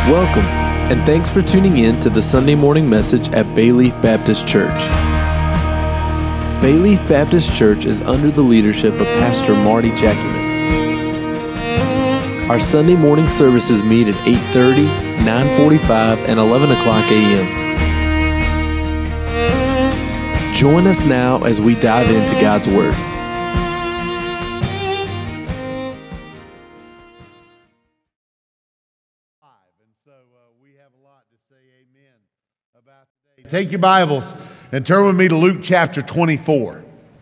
Welcome, and thanks for tuning in to the Sunday morning message at Bayleaf Baptist Church. Bayleaf Baptist Church is under the leadership of Pastor Marty Jackyman. Our Sunday morning services meet at 8:30, 9:45, and 11 o'clock a.m. Join us now as we dive into God's Word. Take your Bibles and turn with me to Luke chapter 24.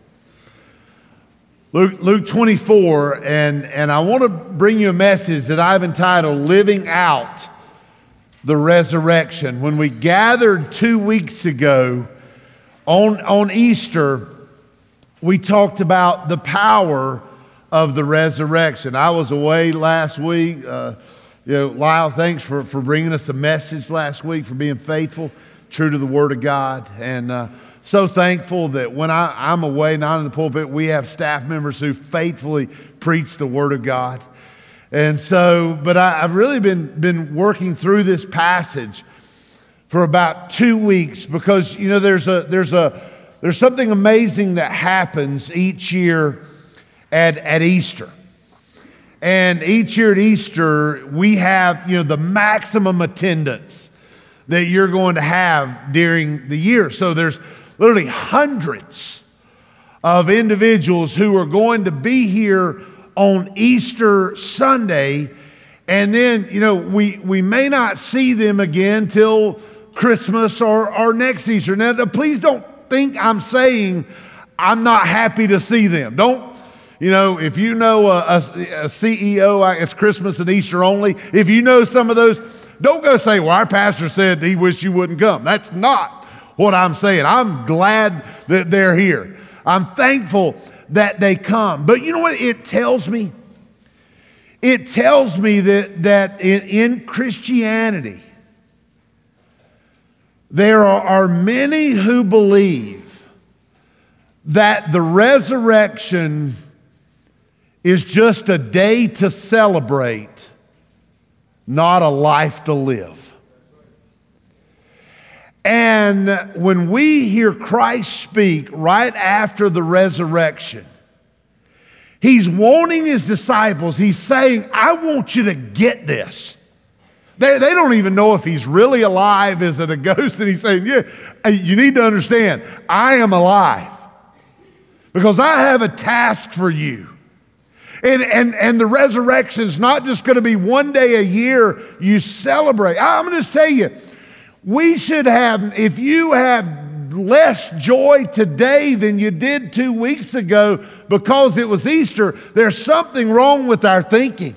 Luke 24, and I want to bring you a message that I've entitled Living Out the Resurrection. When we gathered 2 weeks ago on Easter, we talked about the power of the resurrection. I was away last week. Lyle, thanks for bringing us a message last week, for being faithful, true to the Word of God. And so thankful that when I'm away, not in the pulpit, we have staff members who faithfully preach the Word of God. And so, but I've really been working through this passage for about 2 weeks because, you know, there's something amazing that happens each year at Easter. And each year at Easter, we have, the maximum attendance that you're going to have during the year. So there's literally hundreds of individuals who are going to be here on Easter Sunday. And then, we may not see them again till Christmas or next Easter. Now, please don't think I'm saying I'm not happy to see them. Don't. If you know a CEO, it's Christmas and Easter only. If you know some of those, don't go say, well, our pastor said he wished you wouldn't come. That's not what I'm saying. I'm glad that they're here. I'm thankful that they come. But you know what it tells me? It tells me that in Christianity, there are many who believe that the resurrection is just a day to celebrate, not a life to live. And when we hear Christ speak right after the resurrection, he's wanting his disciples, he's saying, I want you to get this. They don't even know if he's really alive. Is it a ghost? And he's saying, yeah, you need to understand, I am alive because I have a task for you. And the resurrection is not just going to be one day a year you celebrate. I'm going to just tell you, we should have, if you have less joy today than you did 2 weeks ago because it was Easter, there's something wrong with our thinking.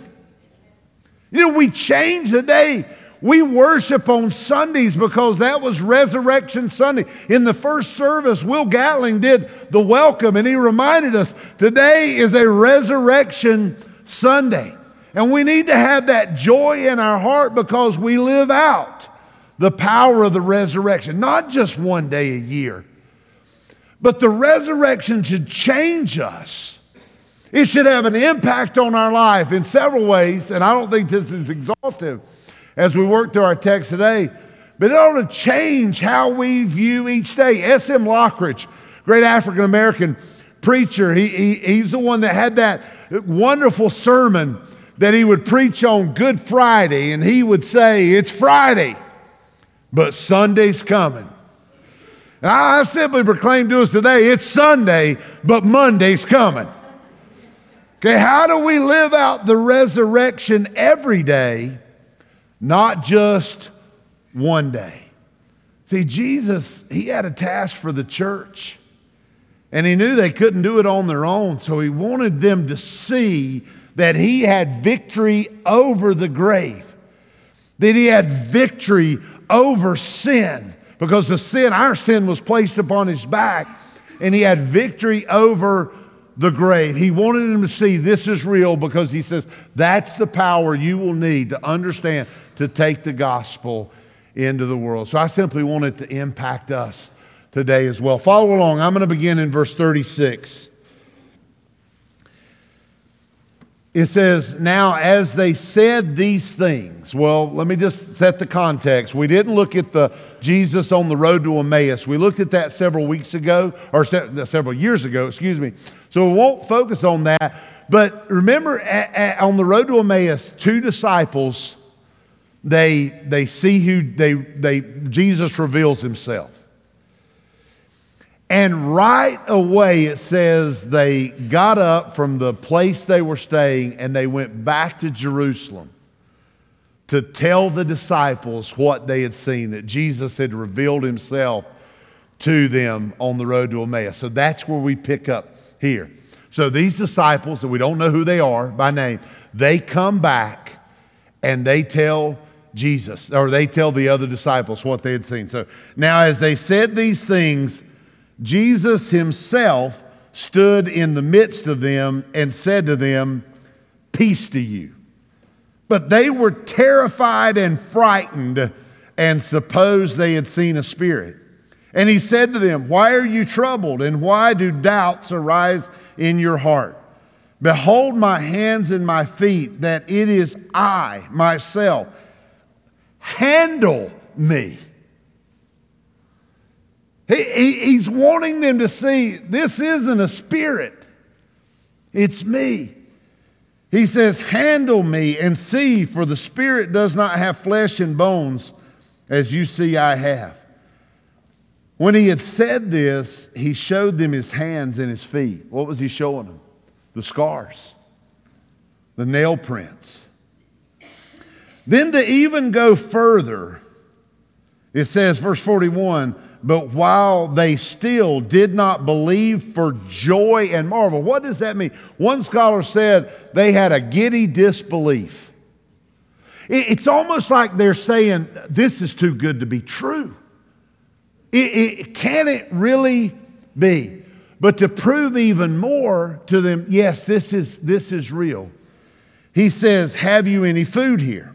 We change the day. We worship on Sundays because that was Resurrection Sunday. In the first service, Will Gatling did the welcome, and he reminded us today is a Resurrection Sunday. And we need to have that joy in our heart because we live out the power of the resurrection, not just one day a year. But the resurrection should change us. It should have an impact on our life in several ways, and I don't think this is exhaustive as we work through our text today, but it ought to change how we view each day. S.M. Lockridge, great African-American preacher, he's the one that had that wonderful sermon that he would preach on Good Friday, and he would say, it's Friday, but Sunday's coming. And I simply proclaim to us today, it's Sunday, but Monday's coming. Okay, how do we live out the resurrection every day, not just one day? See, Jesus, he had a task for the church, and he knew they couldn't do it on their own, so he wanted them to see that he had victory over the grave, that he had victory over sin, because our sin was placed upon his back, and he had victory over the grave. He wanted them to see this is real because he says that's the power you will need to understand to take the gospel into the world. So I simply want it to impact us today as well. Follow along. I'm going to begin in verse 36. it says, now as they said these things. Well, let me just set the context. We didn't look at the Jesus on the road to Emmaus. We looked at that several weeks ago, or several years ago, excuse me. So we won't focus on that. But remember, on the road to Emmaus, two disciples, they see Jesus reveals himself. And right away it says they got up from the place they were staying and they went back to Jerusalem to tell the disciples what they had seen, that Jesus had revealed himself to them on the road to Emmaus. So that's where we pick up here. So these disciples, that we don't know who they are by name, they come back and they tell Jesus, or they tell the other disciples what they had seen. So now as they said these things, Jesus himself stood in the midst of them and said to them, "Peace to you." But they were terrified and frightened and supposed they had seen a spirit. And he said to them, "Why are you troubled, and why do doubts arise in your heart? Behold my hands and my feet, that it is I myself. Handle me." He's wanting them to see this isn't a spirit. It's me. He says, "Handle me and see, for the spirit does not have flesh and bones, as you see I have." When he had said this, he showed them his hands and his feet. What was he showing them? The scars, the nail prints. Then to even go further, it says, verse 41, "But while they still did not believe for joy and marvel." What does that mean? One scholar said they had a giddy disbelief. It's almost like they're saying, this is too good to be true. Can it really be? But to prove even more to them, yes, this is real. He says, "Have you any food here?"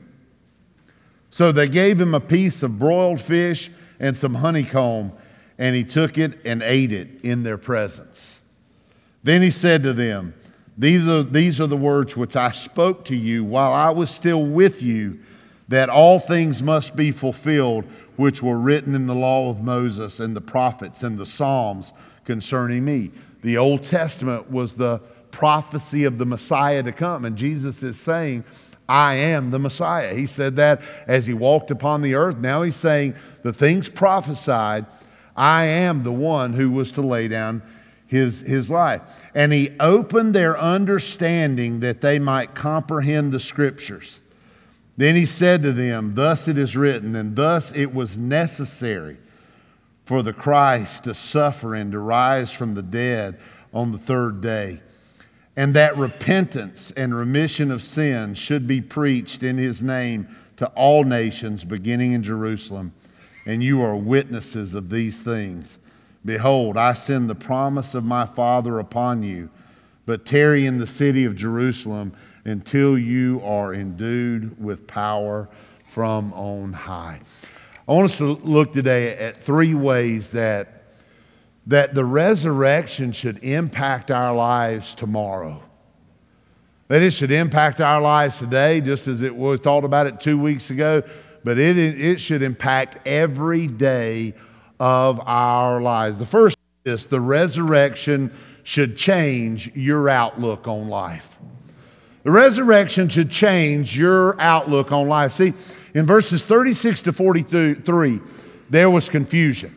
So they gave him a piece of broiled fish and some honeycomb, and he took it and ate it in their presence. Then he said to them, these are the words which I spoke to you while I was still with you, that all things must be fulfilled which were written in the law of Moses and the prophets and the Psalms concerning me. The Old Testament was the prophecy of the Messiah to come, and Jesus is saying, I am the Messiah. He said that as he walked upon the earth. Now he's saying the things prophesied, I am the one who was to lay down his life. And he opened their understanding that they might comprehend the scriptures. Then he said to them, "Thus it is written, and thus it was necessary for the Christ to suffer and to rise from the dead on the third day, and that repentance and remission of sins should be preached in his name to all nations, beginning in Jerusalem. And you are witnesses of these things. Behold, I send the promise of my Father upon you, but tarry in the city of Jerusalem until you are endued with power from on high." I want us to look today at three ways that the resurrection should impact our lives tomorrow. That it should impact our lives today, just as it was thought about it 2 weeks ago, but it should impact every day of our lives. The first is the resurrection should change your outlook on life. The resurrection should change your outlook on life. See, in verses 36 to 43, there was confusion.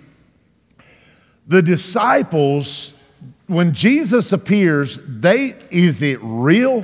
The disciples, when Jesus appears, is it real?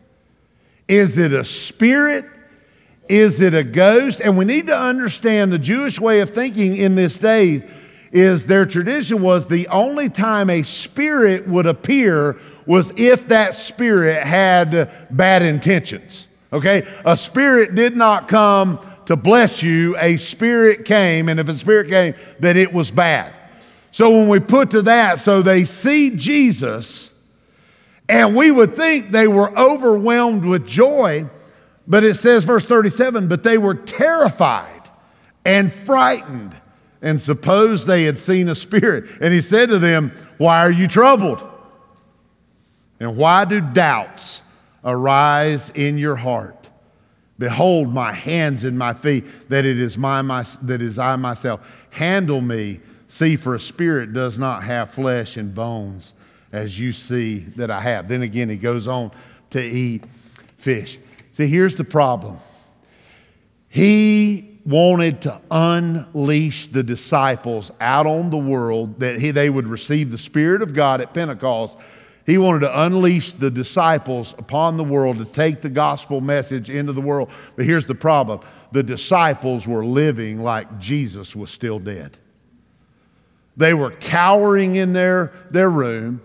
Is it a spirit? Is it a ghost? And we need to understand the Jewish way of thinking in this day is their tradition was the only time a spirit would appear was if that spirit had bad intentions. Okay? A spirit did not come to bless you. A spirit came, and if a spirit came, that it was bad. So when we put to that, so they see Jesus, and we would think they were overwhelmed with joy, but it says, verse 37, but they were terrified and frightened and supposed they had seen a spirit. And he said to them, "Why are you troubled? And why do doubts Arise in your heart. Behold my hands and my feet, that it is that is I myself. Handle me. See, for a spirit does not have flesh and bones, as you see that I have. Then again, he goes on to eat fish. See, here's the problem. He wanted to unleash the disciples out on the world, that they would receive the Spirit of God at Pentecost. He wanted to unleash the disciples upon the world to take the gospel message into the world. But here's the problem. The disciples were living like Jesus was still dead. They were cowering in their room.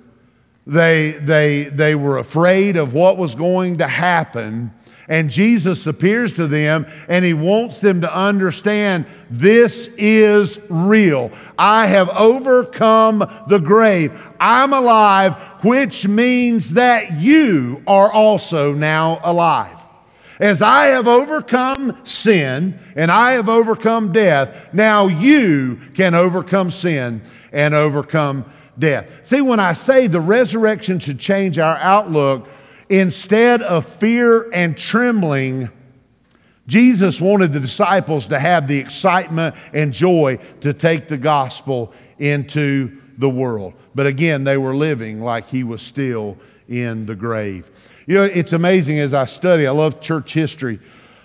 They were afraid of what was going to happen. And Jesus appears to them, and he wants them to understand this is real. I have overcome the grave. I'm alive, which means that you are also now alive. As I have overcome sin and I have overcome death, now you can overcome sin and overcome death. See, when I say the resurrection should change our outlook, instead of fear and trembling, Jesus wanted the disciples to have the excitement and joy to take the gospel into the world. But again, they were living like he was still in the grave. You know, it's amazing as I study, I love church history.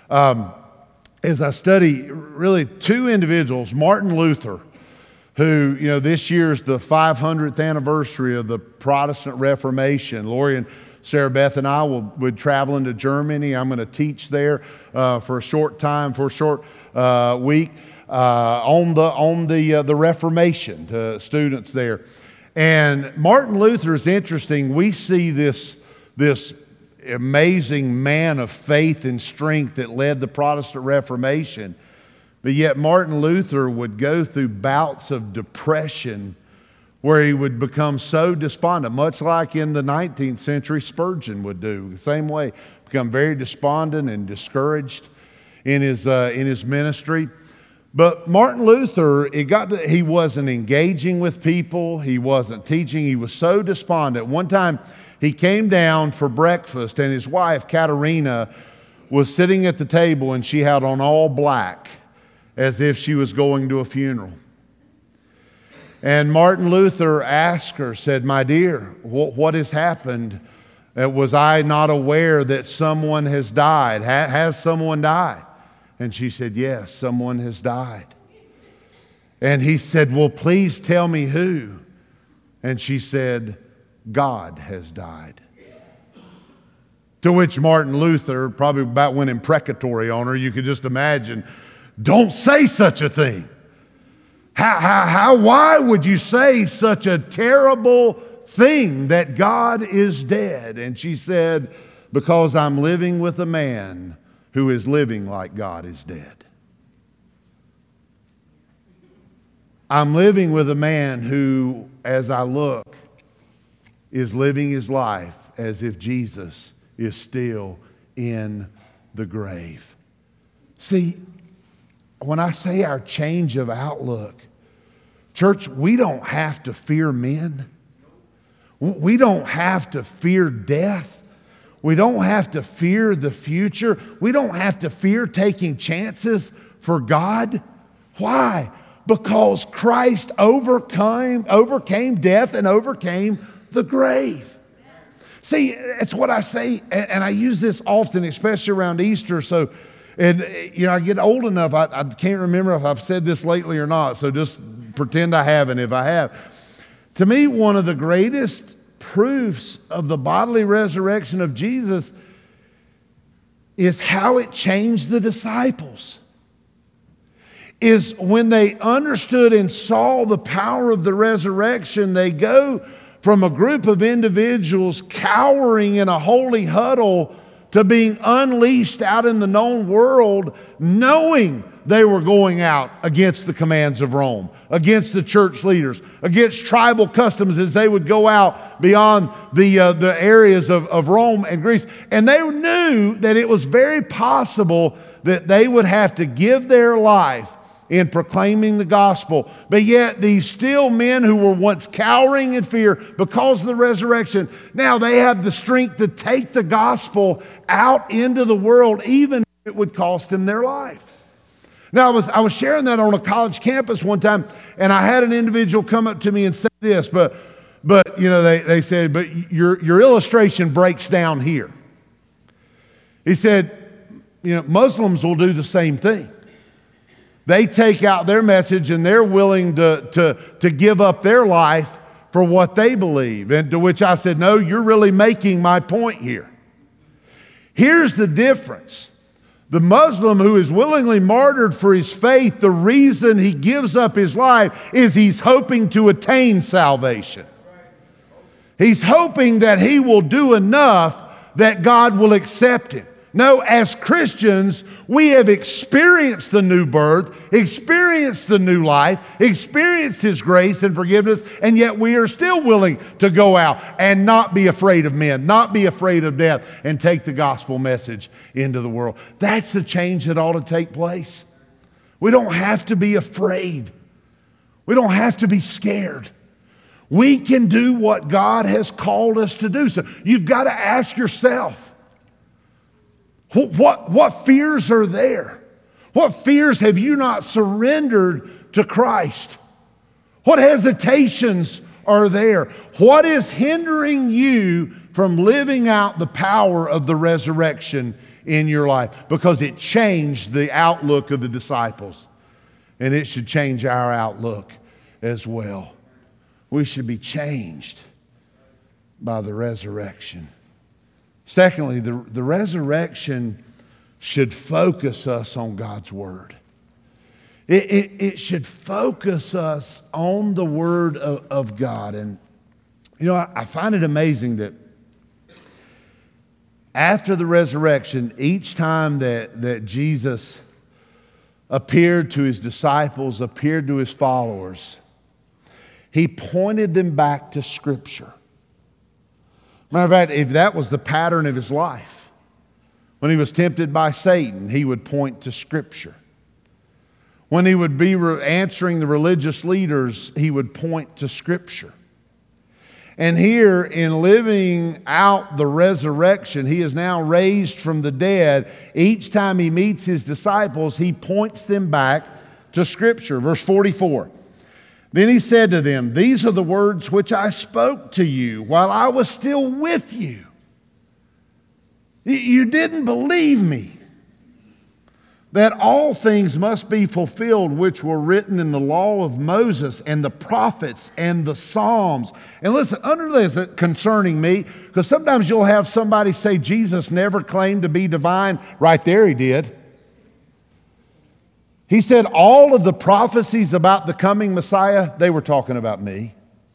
As I study really two individuals, Martin Luther, who, you know, this year is the 500th anniversary of the Protestant Reformation. Lori and Sarah Beth and I will travel into Germany. I'm going to teach there for a short time, for a short week on the Reformation to students there. And Martin Luther is interesting. We see this amazing man of faith and strength that led the Protestant Reformation. But yet Martin Luther would go through bouts of depression where he would become so despondent, much like in the 19th century Spurgeon would do. The same way, become very despondent and discouraged in his ministry. But Martin Luther, he wasn't engaging with people. He wasn't teaching. He was so despondent. One time he came down for breakfast, and his wife, Katerina, was sitting at the table, and she had on all black as if she was going to a funeral. And Martin Luther asked her, said, "My dear, what has happened? Was I not aware that someone has died? Has someone died?" And she said, "Yes, someone has died." And he said, "Well, please tell me who." And she said, "God has died." To which Martin Luther probably about went imprecatory on her. You could just imagine, "Don't say such a thing. Why would you say such a terrible thing that God is dead?" And she said, "Because I'm living with a man who is living like God is dead. I'm living with a man who, as I look, is living his life as if Jesus is still in the grave." See, when I say our change of outlook, church, we don't have to fear men. We don't have to fear death. We don't have to fear the future. We don't have to fear taking chances for God. Why? Because Christ overcame death and overcame the grave. See, it's what I say, and I use this often, especially around Easter. So, and you know, I get old enough, I can't remember if I've said this lately or not, so just pretend I haven't if I have. To me, one of the greatest proofs of the bodily resurrection of Jesus is how it changed the disciples. Is when they understood and saw the power of the resurrection, they go from a group of individuals cowering in a holy huddle to being unleashed out in the known world, knowing they were going out against the commands of Rome, against the church leaders, against tribal customs as they would go out beyond the areas of Rome and Greece. And they knew that it was very possible that they would have to give their life in proclaiming the gospel. But yet these still men who were once cowering in fear because of the resurrection, now they have the strength to take the gospel out into the world, even if it would cost them their life. Now, I was sharing that on a college campus one time, and I had an individual come up to me and say this, but they said, but your illustration breaks down here. He said, Muslims will do the same thing. They take out their message and they're willing to give up their life for what they believe. And to which I said, no, you're really making my point here. Here's the difference. The Muslim who is willingly martyred for his faith, the reason he gives up his life is he's hoping to attain salvation. He's hoping that he will do enough that God will accept him. No, as Christians, we have experienced the new birth, experienced the new life, experienced His grace and forgiveness, and yet we are still willing to go out and not be afraid of men, not be afraid of death, and take the gospel message into the world. That's the change that ought to take place. We don't have to be afraid. We don't have to be scared. We can do what God has called us to do. So you've got to ask yourself, what fears are there? What fears have you not surrendered to Christ? What hesitations are there? What is hindering you from living out the power of the resurrection in your life? Because it changed the outlook of the disciples, and it should change our outlook as well. We should be changed by the resurrection. Secondly, the resurrection should focus us on God's Word. It should focus us on the Word of God. And, I find it amazing that after the resurrection, each time that Jesus appeared to His disciples, appeared to His followers, He pointed them back to Scripture. Matter of fact, if that was the pattern of His life, when He was tempted by Satan, He would point to Scripture. When He would be answering the religious leaders, He would point to Scripture. And here, in living out the resurrection, He is now raised from the dead. Each time He meets His disciples, He points them back to Scripture. Verse 44. Then He said to them, "These are the words which I spoke to you while I was still with you. You didn't believe me. That all things must be fulfilled which were written in the law of Moses and the prophets and the Psalms." And listen, under this concerning me, because sometimes you'll have somebody say Jesus never claimed to be divine. Right there He did. He said all of the prophecies about the coming Messiah, they were talking about me.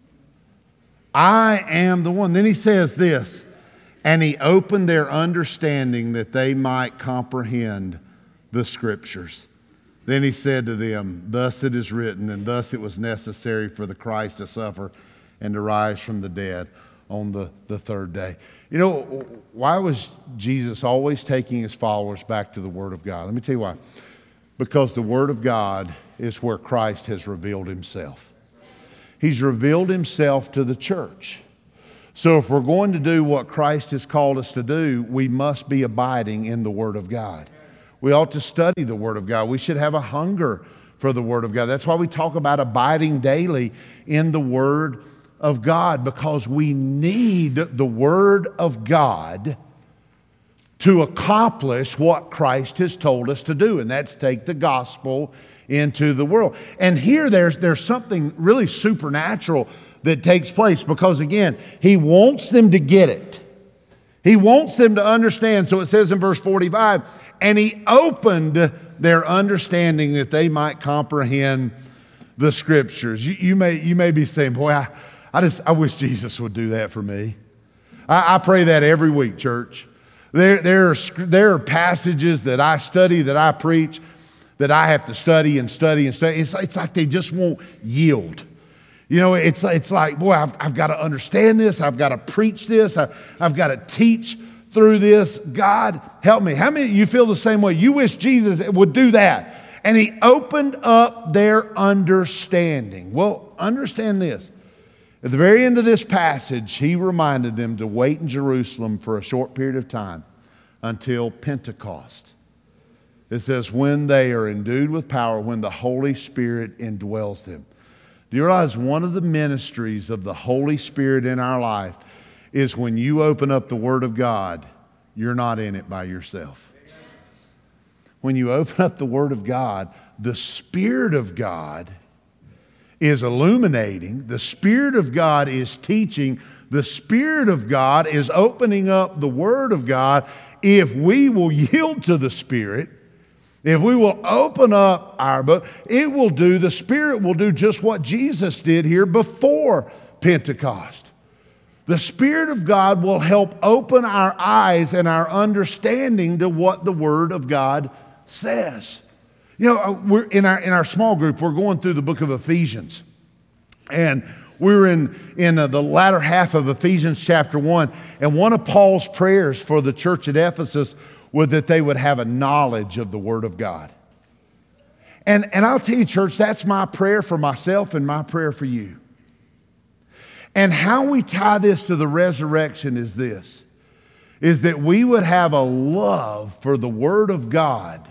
I am the one. Then He says this, and He opened their understanding that they might comprehend the Scriptures. Then He said to them, "Thus it is written, and thus it was necessary for the Christ to suffer and to rise from the dead on the third day." Why was Jesus always taking His followers back to the Word of God? Let me tell you why. Because the Word of God is where Christ has revealed Himself. He's revealed Himself to the church. So if we're going to do what Christ has called us to do, we must be abiding in the Word of God. We ought to study the Word of God. We should have a hunger for the Word of God. That's why we talk about abiding daily in the Word of God, because we need the Word of God to accomplish what Christ has told us to do, and that's take the gospel into the world. And here there's something really supernatural that takes place, because again, He wants them to get it. He wants them to understand. So it says in verse 45, and He opened their understanding that they might comprehend the Scriptures. You may be saying, boy, I wish Jesus would do that for me. I pray that every week, church. There are passages that I study, that I preach, that I have to study and study and study. It's like they just won't yield. It's like, boy, I've got to understand this. I've got to preach this. I've got to teach through this. God, help me. How many of you feel the same way? You wish Jesus would do that. And he opened up their understanding. Well, understand this. At the very end of this passage, he reminded them to wait in Jerusalem for a short period of time until Pentecost. It says, when they are endued with power, when the Holy Spirit indwells them. Do you realize one of the ministries of the Holy Spirit in our life is when you open up the Word of God, you're not in it by yourself. When you open up the Word of God, the Spirit of God is illuminating, the Spirit of God is teaching, the Spirit of God is opening up the Word of God. If we will yield to the Spirit, if we will open up our book, the Spirit will do just what Jesus did here before Pentecost. The Spirit of God will help open our eyes and our understanding to what the Word of God says. You know, we're in our small group, we're going through the book of Ephesians. And we're in the latter half of Ephesians chapter 1. And one of Paul's prayers for the church at Ephesus was that they would have a knowledge of the Word of God. And I'll tell you, church, that's my prayer for myself and my prayer for you. And how we tie this to the resurrection is this, is that we would have a love for the Word of God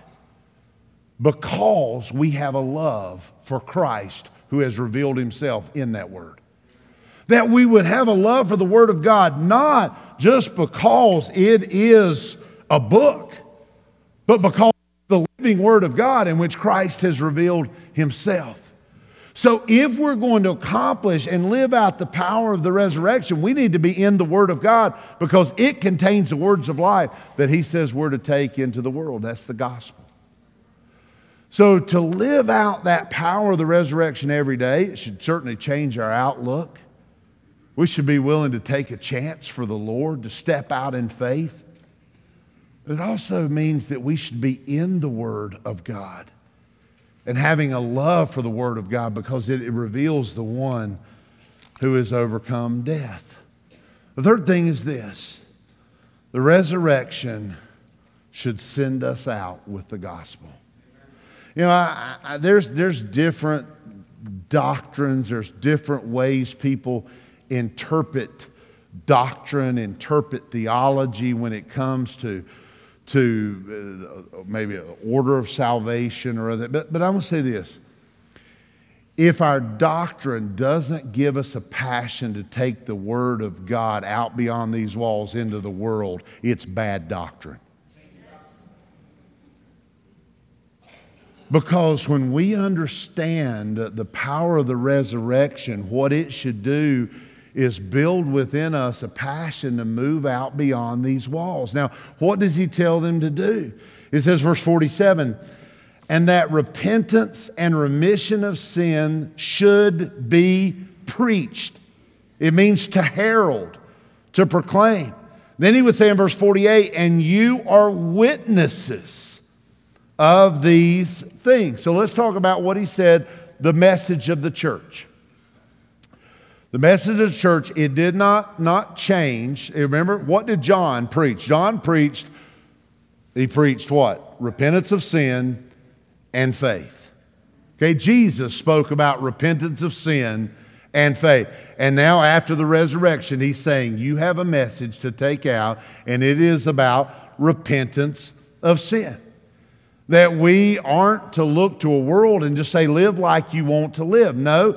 because we have a love for Christ who has revealed himself in that Word. That we would have a love for the Word of God, not just because it is a book, but because the living Word of God in which Christ has revealed himself. So if we're going to accomplish and live out the power of the resurrection, we need to be in the Word of God because it contains the words of life that he says we're to take into the world. That's the gospel. So to live out that power of the resurrection every day, it should certainly change our outlook. We should be willing to take a chance for the Lord, to step out in faith. It also means that we should be in the Word of God and having a love for the Word of God because it reveals the one who has overcome death. The third thing is this: the resurrection should send us out with the gospel. You know, there's different doctrines, there's different ways people interpret doctrine, interpret theology when it comes to maybe an order of salvation or other. But I'm going to say this. If our doctrine doesn't give us a passion to take the Word of God out beyond these walls into the world, it's bad doctrine. Because when we understand the power of the resurrection, what it should do is build within us a passion to move out beyond these walls. Now, what does he tell them to do? It says, verse 47, and that repentance and remission of sin should be preached. It means to herald, to proclaim. Then he would say in verse 48, and you are witnesses of these things. So let's talk about what he said, the message of the church. The message of the church, it did not change. Remember, what did John preach? He preached what? Repentance of sin and faith. Okay, Jesus spoke about repentance of sin and faith. And now after the resurrection, he's saying you have a message to take out, and it is about repentance of sin. That we aren't to look to a world and just say, live like you want to live. No.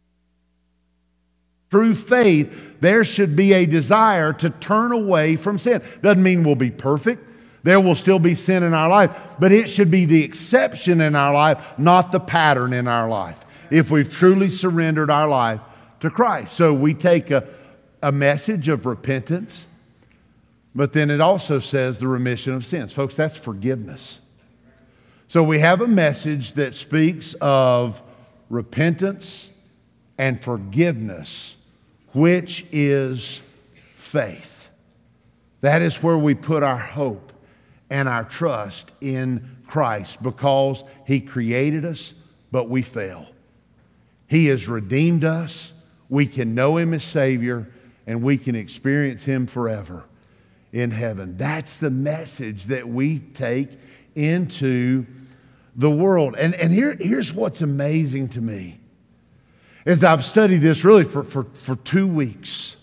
Through faith, there should be a desire to turn away from sin. Doesn't mean we'll be perfect. There will still be sin in our life, but it should be the exception in our life, not the pattern in our life, if we've truly surrendered our life to Christ. So we take a message of repentance, but then it also says the remission of sins. Folks, that's forgiveness. So we have a message that speaks of repentance and forgiveness, which is faith. That is where we put our hope and our trust in Christ because he created us, but we fail. He has redeemed us. We can know him as Savior, and we can experience him forever in heaven. That's the message that we take into the world. And here's what's amazing to me. As I've studied this really for 2 weeks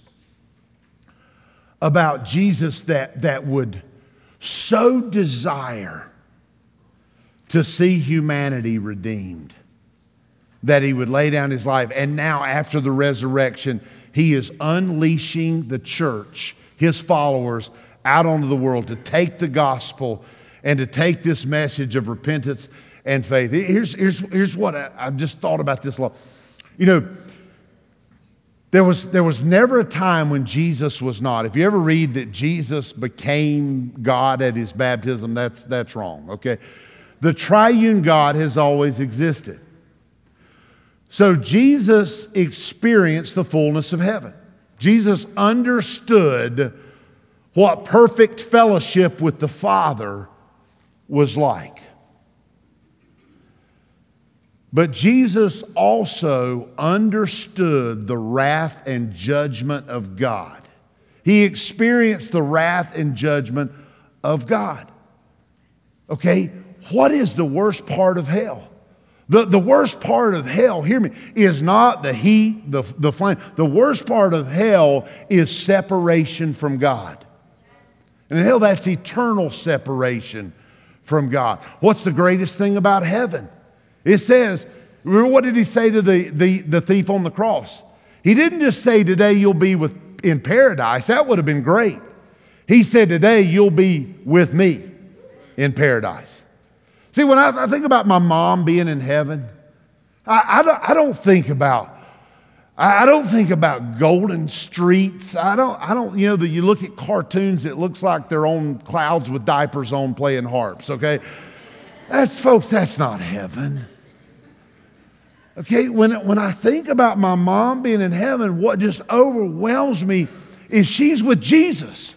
about Jesus that would so desire to see humanity redeemed, that he would lay down his life. And now after the resurrection, he is unleashing the church, his followers, out onto the world to take the gospel and to take this message of repentance and faith. Here's what I've just thought about this law. You know, there was never a time when Jesus was not. If you ever read that Jesus became God at his baptism, that's wrong, okay? The triune God has always existed. So Jesus experienced the fullness of heaven. Jesus understood what perfect fellowship with the Father was like. But Jesus also understood the wrath and judgment of God. He experienced the wrath and judgment of God. Okay, what is the worst part of hell? The worst part of hell, hear me, is not the heat, the flame. The worst part of hell is separation from God. And in hell, that's eternal separation from God. What's the greatest thing about heaven? It says, remember what did he say to the thief on the cross? He didn't just say, today you'll be in paradise. That would have been great. He said, today you'll be with me in paradise. See, when I think about my mom being in heaven, I don't think about golden streets. I don't. You know, you look at cartoons, it looks like they're on clouds with diapers on playing harps, okay? That's not heaven. Okay, when I think about my mom being in heaven, what just overwhelms me is she's with Jesus.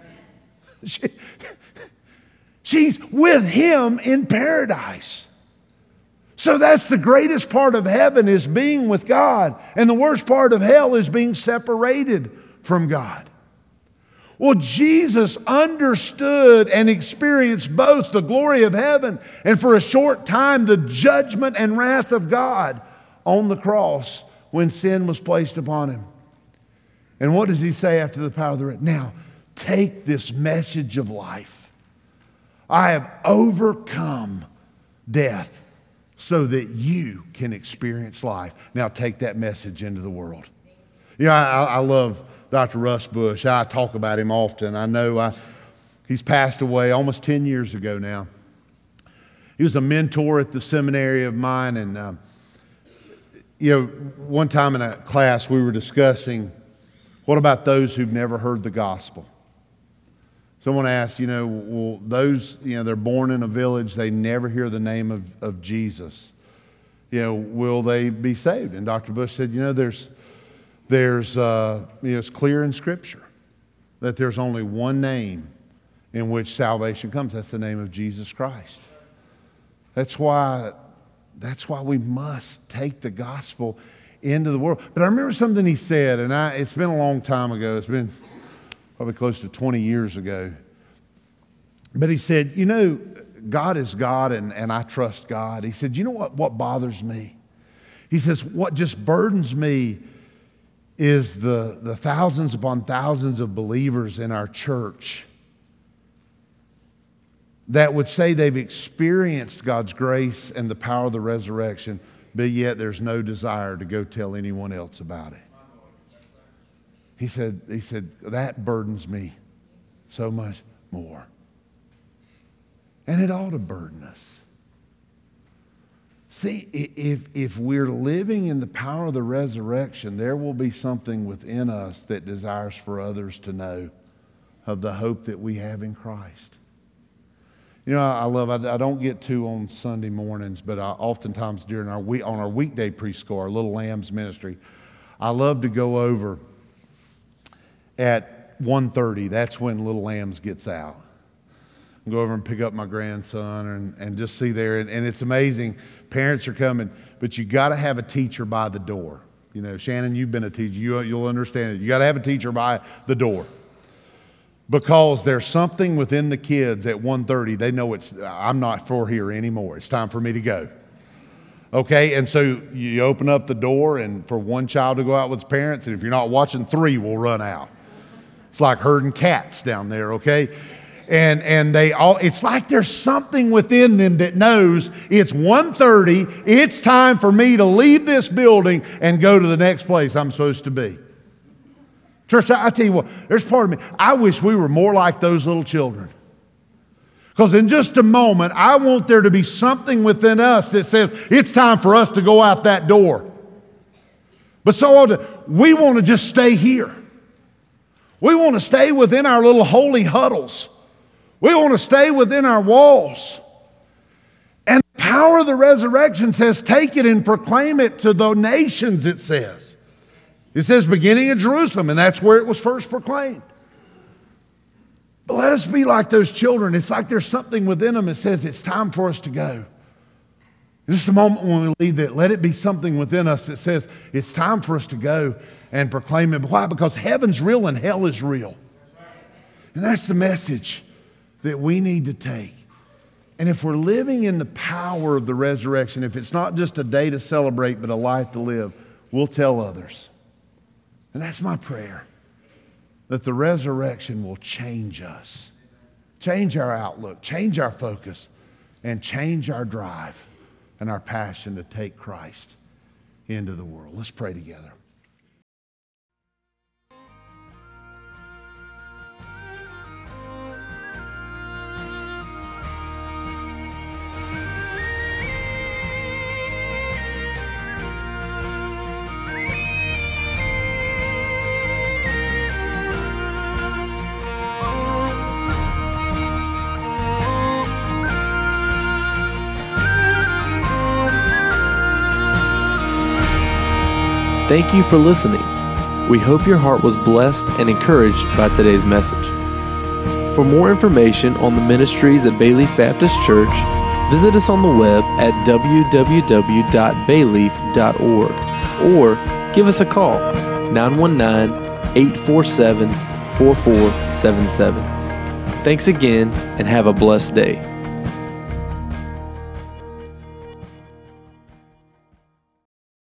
She's with him in paradise. So that's the greatest part of heaven, is being with God. And the worst part of hell is being separated from God. Well, Jesus understood and experienced both the glory of heaven and for a short time the judgment and wrath of God on the cross when sin was placed upon him. And what does he say after the power of the resurrection? Now, take this message of life. I have overcome death so that you can experience life. Now take that message into the world. You know, I love Dr. Russ Bush. I talk about him often. I know he's passed away almost 10 years ago now. He was a mentor at the seminary of mine. And, you know, one time in a class we were discussing, what about those who've never heard the gospel? Someone asked, you know, well, those, you know, they're born in a village, they never hear the name of Jesus. You know, will they be saved? And Dr. Bush said, you know, there's you know, it's clear in Scripture that there's only one name in which salvation comes. That's the name of Jesus Christ. That's why we must take the gospel into the world. But I remember something he said, and it's been a long time ago. It's been probably close to 20 years ago. But he said, you know, God is God and I trust God. He said, you know what bothers me? He says, what just burdens me is the thousands upon thousands of believers in our church that would say they've experienced God's grace and the power of the resurrection, but yet there's no desire to go tell anyone else about it. He said, that burdens me so much more. And it ought to burden us. See, if we're living in the power of the resurrection, there will be something within us that desires for others to know of the hope that we have in Christ. You know, I don't get to on Sunday mornings, but oftentimes during on our weekday preschool, our Little Lambs ministry, I love to go over at 1:30. That's when Little Lambs gets out. Go over and pick up my grandson and just see there. And it's amazing. Parents are coming, but you got to have a teacher by the door. You know, Shannon, you've been a teacher. You'll understand it. You got to have a teacher by the door. Because there's something within the kids at 1:30, they know I'm not for here anymore. It's time for me to go. Okay, and so you open up the door and for one child to go out with his parents, and if you're not watching, 3 will run out. It's like herding cats down there, okay? And it's like there's something within them that knows it's 1:30, it's time for me to leave this building and go to the next place I'm supposed to be. Church, I tell you what, there's part of me, I wish we were more like those little children. Because in just a moment, I want there to be something within us that says it's time for us to go out that door. But so often, we want to just stay here. We want to stay within our little holy huddles. We want to stay within our walls. And the power of the resurrection says, take it and proclaim it to the nations, it says. It says beginning at Jerusalem, and that's where it was first proclaimed. But let us be like those children. It's like there's something within them that says it's time for us to go. In just a moment when we leave that, let it be something within us that says it's time for us to go and proclaim it. Why? Because heaven's real and hell is real. And that's the message that we need to take. And if we're living in the power of the resurrection, if it's not just a day to celebrate but a life to live, we'll tell others. And that's my prayer, that the resurrection will change us, change our outlook, change our focus, and change our drive and our passion to take Christ into the world. Let's pray together. Thank you for listening. We hope your heart was blessed and encouraged by today's message. For more information on the ministries at Bayleaf Baptist Church, visit us on the web at www.bayleaf.org or give us a call, 919-847-4477. Thanks again and have a blessed day.